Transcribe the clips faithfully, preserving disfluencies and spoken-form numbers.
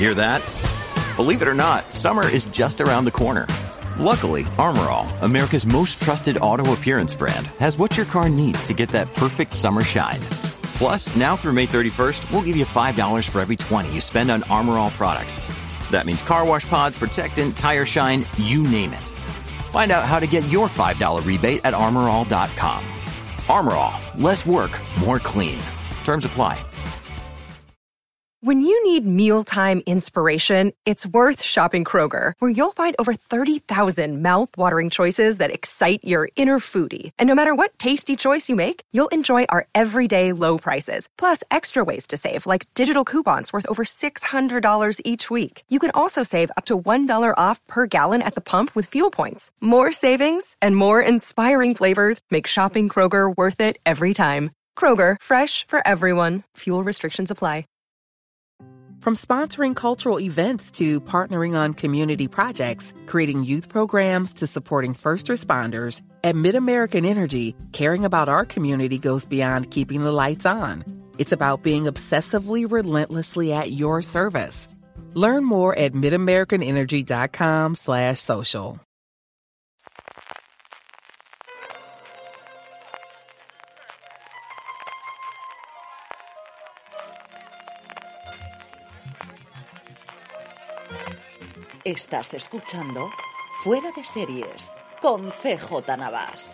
Hear that? Believe it or not, summer is just around the corner. Luckily, Armor All, America's most trusted auto appearance brand, has what your car needs to get that perfect summer shine. Plus, now through May thirty-first, we'll give you five dollars for every twenty you spend on Armor All products. That means car wash pods, protectant, tire shine, you name it. Find out how to get your five dollars rebate at armor all dot com. Armor All, less work, more clean. Terms apply. When you need mealtime inspiration, it's worth shopping Kroger, where you'll find over thirty thousand mouth-watering choices that excite your inner foodie. And no matter what tasty choice you make, you'll enjoy our everyday low prices, plus extra ways to save, like digital coupons worth over six hundred dollars each week. You can also save up to one dollar off per gallon at the pump with fuel points. More savings and more inspiring flavors make shopping Kroger worth it every time. Kroger, fresh for everyone. Fuel restrictions apply. From sponsoring cultural events to partnering on community projects, creating youth programs to supporting first responders, at MidAmerican Energy, caring about our community goes beyond keeping the lights on. It's about being obsessively relentlessly at your service. Learn more at midamericanenergy.com slash social. Estás escuchando Fuera de Series con C J Navas.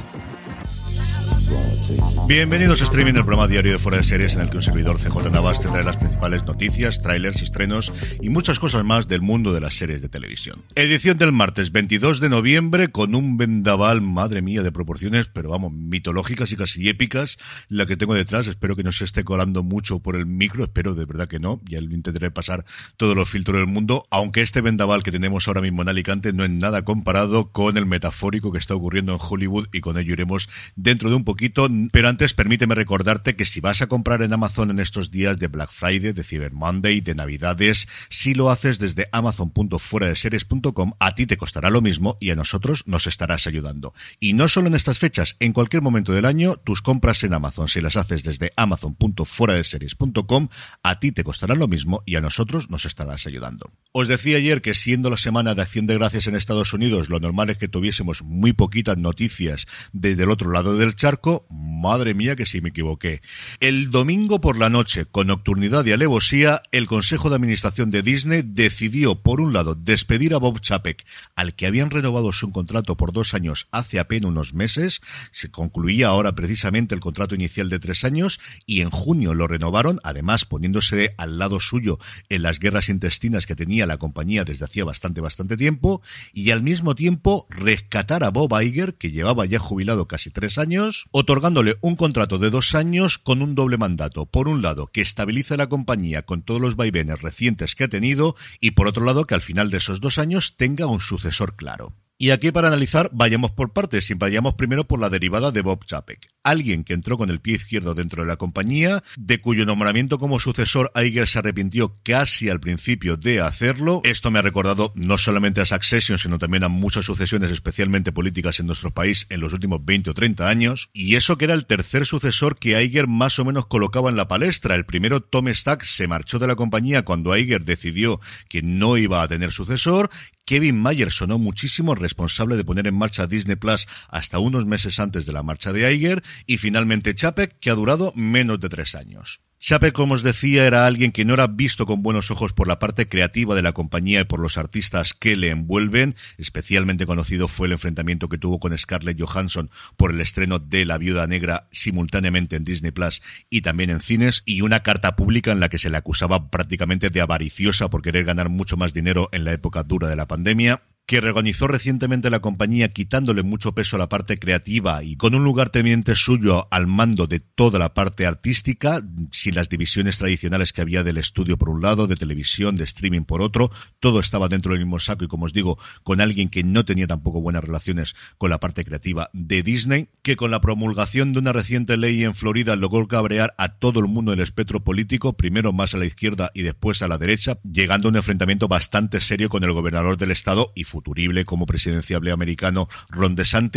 Bienvenidos a Streaming, el programa diario de Fuera de Series, en el que un servidor, C J Navas, tendrá las principales noticias, trailers, estrenos y muchas cosas más del mundo de las series de televisión. Edición del martes veintidós de noviembre, con un vendaval, madre mía, de proporciones, pero vamos, mitológicas y casi épicas, la que tengo detrás. Espero que no se esté colando mucho por el micro, espero de verdad que no, ya intentaré pasar todos los filtros del mundo, aunque este vendaval que tenemos ahora mismo en Alicante no es nada comparado con el metafórico que está ocurriendo en Hollywood, y con ello iremos dentro de un poquito. Pero antes, permíteme recordarte que si vas a comprar en Amazon en estos días de Black Friday, de Cyber Monday, de Navidades, si lo haces desde amazon punto fuera de series punto com, a ti te costará lo mismo y a nosotros nos estarás ayudando. Y no solo en estas fechas, en cualquier momento del año, tus compras en Amazon, si las haces desde amazon punto fuera de series punto com, a ti te costará lo mismo y a nosotros nos estarás ayudando. Os decía ayer que, siendo la semana de Acción de Gracias en Estados Unidos, lo normal es que tuviésemos muy poquitas noticias desde el otro lado del charco. Madre mía, que sí me equivoqué. El domingo por la noche, con nocturnidad y alevosía, el Consejo de Administración de Disney decidió, por un lado, despedir a Bob Chapek, al que habían renovado su contrato por dos años hace apenas unos meses. Se concluía ahora precisamente el contrato inicial de tres años, y en junio lo renovaron, además poniéndose al lado suyo en las guerras intestinas que tenía la compañía desde hacía bastante, bastante tiempo, y al mismo tiempo rescatar a Bob Iger, que llevaba ya jubilado casi tres años, otorgándole un contrato de dos años con un doble mandato. Por un lado, que estabilice la compañía con todos los vaivenes recientes que ha tenido, y por otro lado, que al final de esos dos años tenga un sucesor claro. Y aquí, para analizar, vayamos por partes, y vayamos primero por la derivada de Bob Chapek. Alguien que entró con el pie izquierdo dentro de la compañía, de cuyo nombramiento como sucesor Iger se arrepintió casi al principio de hacerlo. Esto me ha recordado no solamente a Succession, sino también a muchas sucesiones, especialmente políticas, en nuestro país en los últimos veinte o treinta años. Y eso que era el tercer sucesor que Iger más o menos colocaba en la palestra. El primero, Tom Stack, se marchó de la compañía cuando Iger decidió que no iba a tener sucesor. Kevin Mayer sonó muchísimo, responsable de poner en marcha Disney Plus hasta unos meses antes de la marcha de Iger, y finalmente Chapek, que ha durado menos de tres años. Chapek, como os decía, era alguien que no era visto con buenos ojos por la parte creativa de la compañía y por los artistas que le envuelven. Especialmente conocido fue el enfrentamiento que tuvo con Scarlett Johansson por el estreno de La Viuda Negra simultáneamente en Disney Plus y también en cines, y una carta pública en la que se le acusaba prácticamente de avariciosa por querer ganar mucho más dinero en la época dura de la pandemia, que reorganizó recientemente la compañía quitándole mucho peso a la parte creativa y con un lugarteniente suyo al mando de toda la parte artística, sin las divisiones tradicionales que había del estudio por un lado, de televisión, de streaming por otro. Todo estaba dentro del mismo saco, y como os digo, con alguien que no tenía tampoco buenas relaciones con la parte creativa de Disney, que con la promulgación de una reciente ley en Florida logró cabrear a todo el mundo del espectro político, primero más a la izquierda y después a la derecha, llegando a un enfrentamiento bastante serio con el gobernador del estado y futurible como presidenciable americano Ron DeSantis.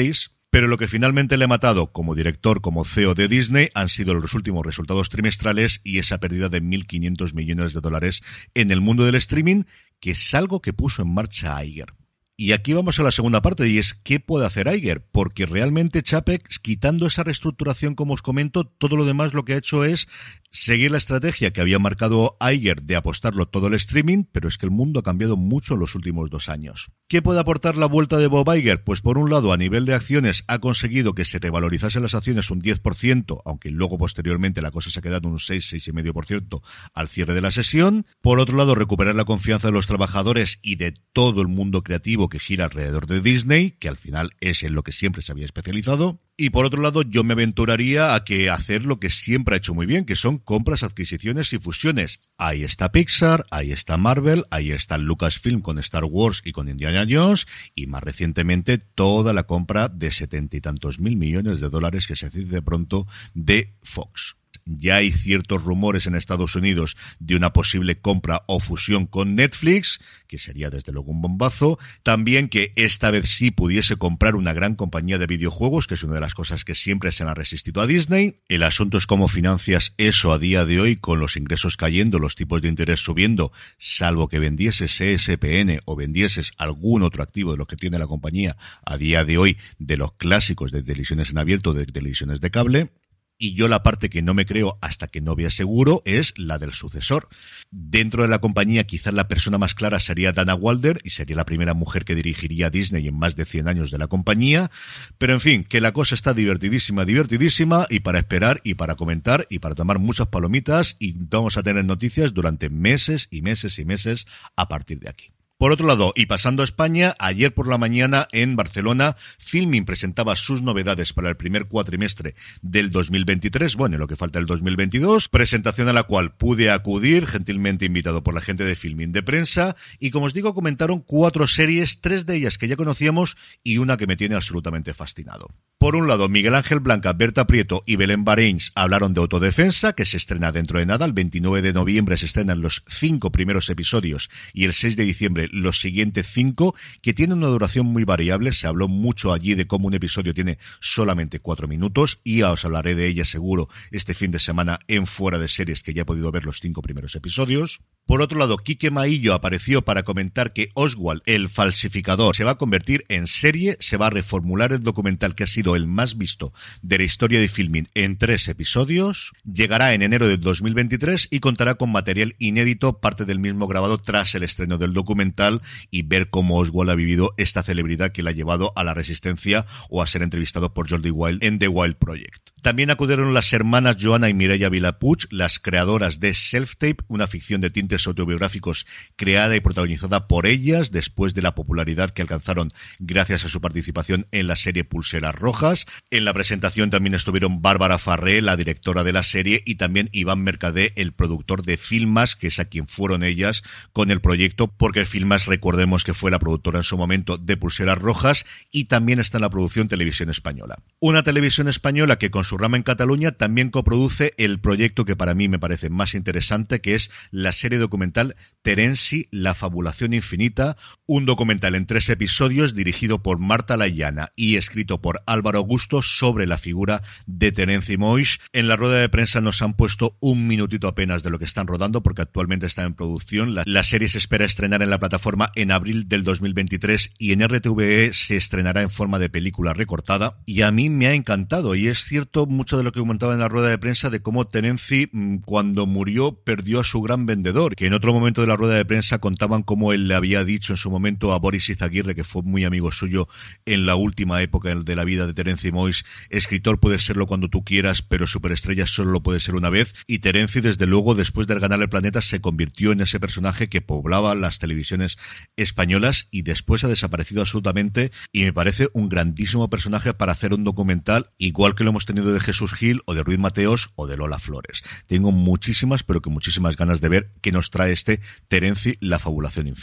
Pero lo que finalmente le ha matado como director, como C E O de Disney, han sido los últimos resultados trimestrales y esa pérdida de mil quinientos millones de dólares en el mundo del streaming, que es algo que puso en marcha Iger. Y aquí vamos a la segunda parte, y es ¿qué puede hacer Iger? Porque realmente Chapek, quitando esa reestructuración como os comento, todo lo demás lo que ha hecho es seguir la estrategia que había marcado Iger de apostarlo todo el streaming, pero es que el mundo ha cambiado mucho en los últimos dos años. ¿Qué puede aportar la vuelta de Bob Iger? Pues por un lado, a nivel de acciones, ha conseguido que se revalorizasen las acciones un diez por ciento, aunque luego posteriormente la cosa se ha quedado en un seis, seis coma cinco por ciento al cierre de la sesión. Por otro lado, recuperar la confianza de los trabajadores y de todo el mundo creativo que gira alrededor de Disney, que al final es en lo que siempre se había especializado. Y por otro lado, yo me aventuraría a que hacer lo que siempre ha hecho muy bien, que son compras, adquisiciones y fusiones. Ahí está Pixar, ahí está Marvel, ahí está Lucasfilm con Star Wars y con Indiana Jones, y más recientemente toda la compra de setenta y tantos mil millones de dólares que se hace de pronto de Fox. Ya hay ciertos rumores en Estados Unidos de una posible compra o fusión con Netflix, que sería desde luego un bombazo. También que esta vez sí pudiese comprar una gran compañía de videojuegos, que es una de las cosas que siempre se han resistido a Disney. El asunto es cómo financias eso a día de hoy con los ingresos cayendo, los tipos de interés subiendo, salvo que vendieses E S P N o vendieses algún otro activo de lo que tiene la compañía a día de hoy, de los clásicos de televisiones en abierto, de televisiones de cable. Y yo la parte que no me creo hasta que no vea seguro es la del sucesor. Dentro de la compañía quizás la persona más clara sería Dana Walder y sería la primera mujer que dirigiría a Disney en más de cien años de la compañía. Pero en fin, que la cosa está divertidísima, divertidísima y para esperar y para comentar y para tomar muchas palomitas, y vamos a tener noticias durante meses y meses y meses a partir de aquí. Por otro lado, y pasando a España, ayer por la mañana en Barcelona, Filmin presentaba sus novedades para el primer cuatrimestre del dos mil veintitrés, bueno, lo que falta el dos mil veintidós, presentación a la cual pude acudir, gentilmente invitado por la gente de Filmin de prensa, y como os digo, comentaron cuatro series, tres de ellas que ya conocíamos y una que me tiene absolutamente fascinado. Por un lado, Miguel Ángel Blanca, Berta Prieto y Belén Bareins hablaron de Autodefensa, que se estrena dentro de nada, el veintinueve de noviembre se estrenan los cinco primeros episodios y el seis de diciembre los siguientes cinco, que tienen una duración muy variable. Se habló mucho allí de cómo un episodio tiene solamente cuatro minutos, y ya os hablaré de ella seguro este fin de semana en Fuera de Series, que ya he podido ver los cinco primeros episodios. Por otro lado, Quique Maillo apareció para comentar que Oswald, el falsificador, se va a convertir en serie, se va a reformular el documental que ha sido el más visto de la historia de Filmin en tres episodios, llegará en enero del dos mil veintitrés y contará con material inédito, parte del mismo grabado tras el estreno del documental, y ver cómo Oswald ha vivido esta celebridad que le ha llevado a la resistencia o a ser entrevistado por Jordi Wild en The Wild Project. También acudieron las hermanas Joana y Mireia Vilapuig, las creadoras de Self-Tape, una ficción de tintes autobiográficos creada y protagonizada por ellas después de la popularidad que alcanzaron gracias a su participación en la serie Pulseras Rojas. En la presentación también estuvieron Bárbara Farré, la directora de la serie, y también Iván Mercadé, el productor de Filmas, que es a quien fueron ellas con el proyecto, porque Filmas, recordemos que fue la productora en su momento de Pulseras Rojas, y también está en la producción Televisión Española. Una televisión española que con su rama en Cataluña también coproduce el proyecto que para mí me parece más interesante, que es la serie documental Terenci, la fabulación infinita, un documental en tres episodios dirigido por Marta Layana y escrito por Álvaro Augusto sobre la figura de Terenci Moix. En la rueda de prensa nos han puesto un minutito apenas de lo que están rodando, porque actualmente está en producción. La, la serie se espera estrenar en la plataforma en abril del dos mil veintitrés y en R T V E se estrenará en forma de película recortada, y a mí me ha encantado. Y es cierto mucho de lo que comentaba en la rueda de prensa de cómo Terenci, cuando murió, perdió a su gran vendedor, que en otro momento de la rueda de prensa contaban cómo él le había dicho en su momento a Boris Izaguirre, que fue muy amigo suyo en la última época de la vida de Terenci Moix: escritor puedes serlo cuando tú quieras, pero superestrella solo lo puede ser una vez. Y Terenci, desde luego, después de ganar el planeta, se convirtió en ese personaje que poblaba las televisiones españolas, y después ha desaparecido absolutamente, y me parece un grandísimo personaje para hacer un documental, igual que lo hemos tenido de Jesús Gil o de Ruiz Mateos o de Lola Flores. Tengo muchísimas, pero que muchísimas ganas de ver qué nos trae este Terenci, la fabulación infinita.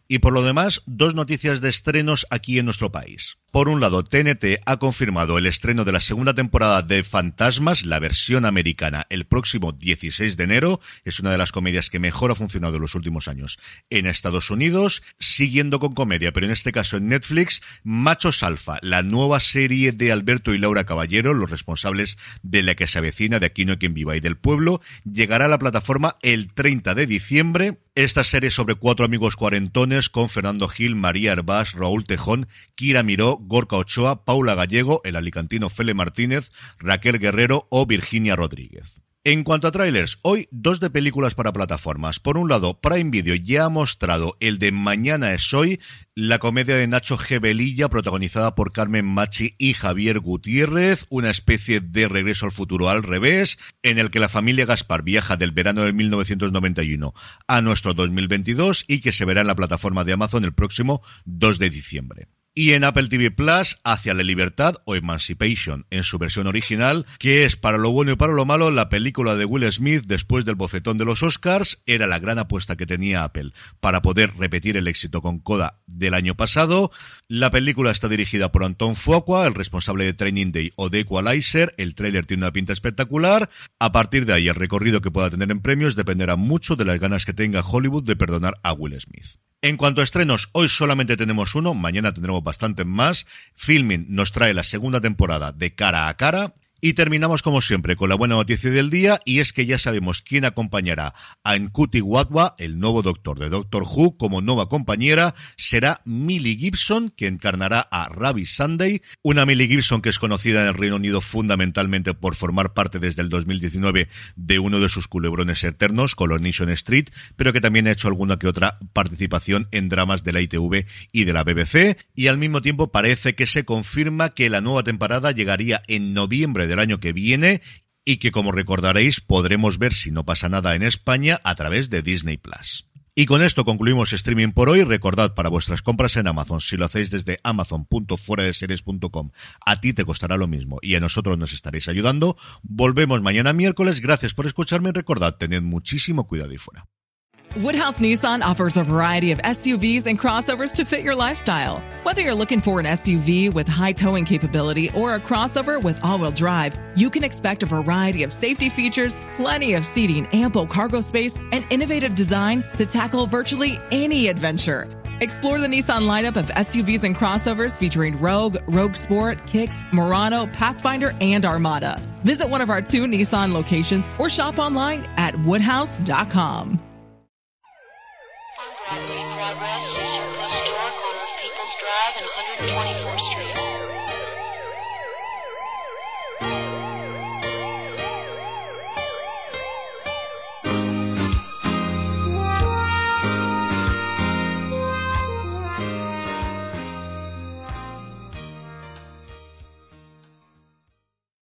Y por lo demás, dos noticias de estrenos aquí en nuestro país. Por un lado, T N T ha confirmado el estreno de la segunda temporada de Fantasmas, la versión americana, el próximo dieciséis de enero. Es una de las comedias que mejor ha funcionado en los últimos años en Estados Unidos. Siguiendo con comedia, pero en este caso en Netflix, Machos Alfa, la nueva serie de Alberto y Laura Caballero, los responsables de La que se avecina, de Aquí no hay quien viva y del pueblo, llegará a la plataforma el treinta de diciembre. Esta serie sobre cuatro amigos cuarentones con Fernando Gil, María Hervás, Raúl Tejón, Kira Miró, Gorka Ochoa, Paula Gallego, el alicantino Fele Martínez, Raquel Guerrero o Virginia Rodríguez. En cuanto a trailers, hoy dos de películas para plataformas. Por un lado, Prime Video ya ha mostrado el de Mañana es hoy, la comedia de Nacho G. Velilla, protagonizada por Carmen Machi y Javier Gutiérrez, una especie de Regreso al futuro al revés, en el que la familia Gaspar viaja del verano de mil novecientos noventa y uno a nuestro dos mil veintidós y que se verá en la plataforma de Amazon el próximo dos de diciembre. Y en Apple T V Plus, Hacia la Libertad o Emancipation en su versión original, que es para lo bueno y para lo malo la película de Will Smith después del bofetón de los Oscars. Era la gran apuesta que tenía Apple para poder repetir el éxito con Coda del año pasado. La película está dirigida por Anton Fuqua, el responsable de Training Day o de Equalizer. El tráiler tiene una pinta espectacular. A partir de ahí, el recorrido que pueda tener en premios dependerá mucho de las ganas que tenga Hollywood de perdonar a Will Smith. En cuanto a estrenos, hoy solamente tenemos uno, mañana tendremos bastantes más. Filmin nos trae la segunda temporada de Cara a Cara. Y terminamos como siempre con la buena noticia del día, y es que ya sabemos quién acompañará a Ncuti Wadhwa, el nuevo doctor de Doctor Who, como nueva compañera. Será Millie Gibson, que encarnará a Ravi Sunday, una Millie Gibson que es conocida en el Reino Unido fundamentalmente por formar parte desde el dos mil diecinueve de uno de sus culebrones eternos, Coronation Street, pero que también ha hecho alguna que otra participación en dramas de la I T V y de la B B C, y al mismo tiempo parece que se confirma que la nueva temporada llegaría en noviembre del año que viene y que, como recordaréis, podremos ver, si no pasa nada, en España a través de Disney Plus. Y con esto concluimos streaming por hoy. Recordad, para vuestras compras en Amazon, si lo hacéis desde amazon punto fuera de series punto com, a ti te costará lo mismo y a nosotros nos estaréis ayudando. Volvemos mañana miércoles. Gracias por escucharme y recordad, tened muchísimo cuidado y fuera. Woodhouse Nissan offers a variety of S U Vs and crossovers to fit your lifestyle. Whether you're looking for an S U V with high towing capability or a crossover with all-wheel drive, you can expect a variety of safety features, plenty of seating, ample cargo space, and innovative design to tackle virtually any adventure. Explore the Nissan lineup of S U Vs and crossovers featuring Rogue, Rogue Sport, Kicks, Murano, Pathfinder, and Armada. Visit one of our two Nissan locations or shop online at woodhouse dot com.